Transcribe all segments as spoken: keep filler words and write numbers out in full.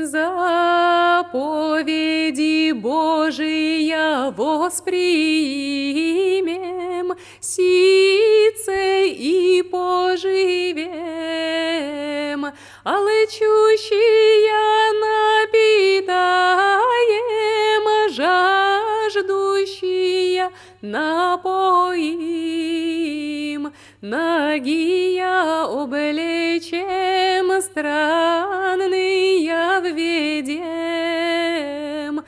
Заповеди Божия воспримем, сице и поживем, алчущие напитаем, жаждущие напоим, нагия облечем, странные введем,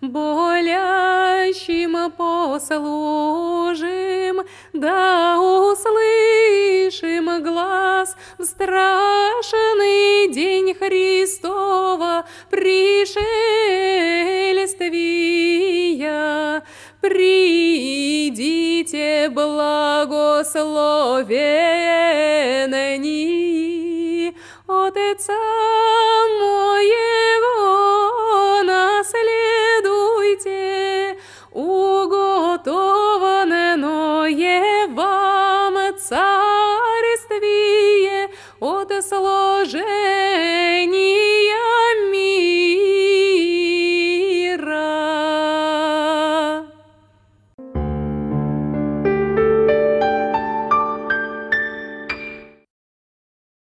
болящим послужим, да услышим глас в страшный день Христова пришествия. Придите, благословенни Отца моего, наследуйте уготованное вам царствие от славы